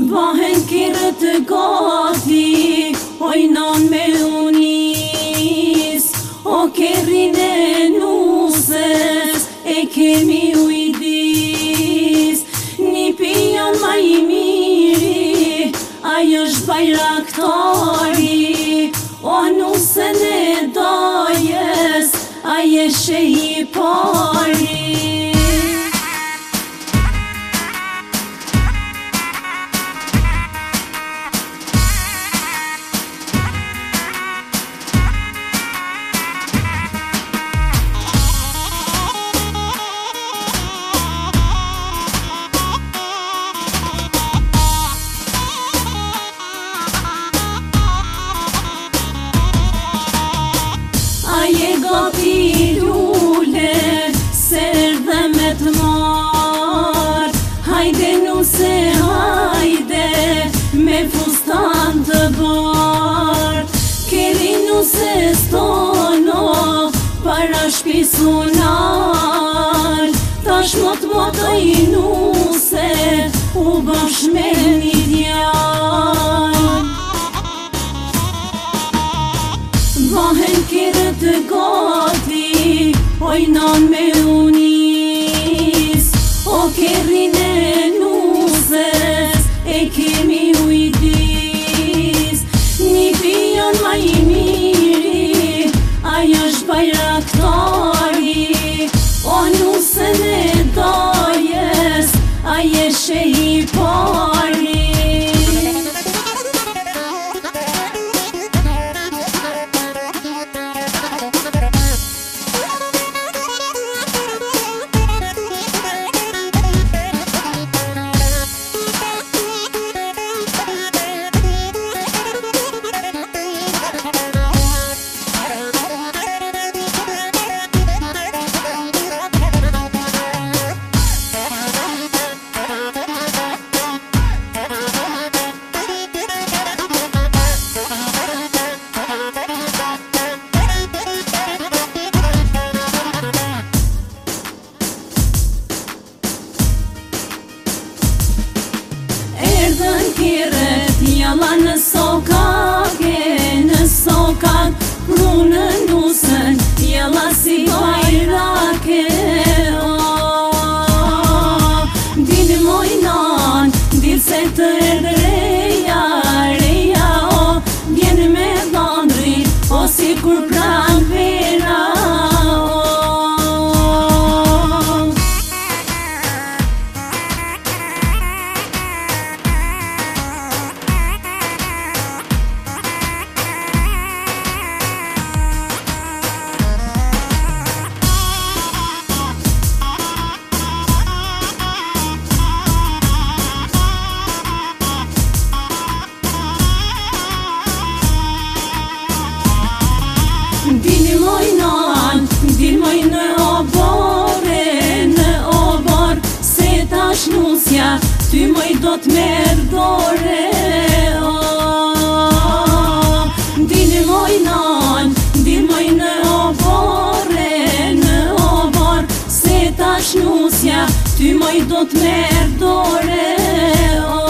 Vahen kire të gati, ojnon me unis. O kerrin e nuses, e kemi ujdis. Një pion ma i miri, ajo është bajraktari. O nusen e dajes, aje shehi pari. Aje gati lule, ser dhe me të marr. Hajde nuse, hajde, me fustan të bart. Keri nuse stono, para shpisunal. Tash mot i nuse, u bësh me një djall. Vahen kire të gati, ojnon me unis. O kerrin e nuses, e kemi ujdis. Një pion ma i miri, ajo është bajraktari. O nusen e dajes, aje shehi pari. Erdën kiret, jalla në sokak, prunën nusën, jalla si bajrake. Dilë mojnan, dilë se të erdë reja, vjen me dhondrit, o si kur pran vera. Dil moj në obor, se tash nusja, ty moj do t'merr dore. Dil moj në obor, se tash nusja, ty moj do t'merr dore.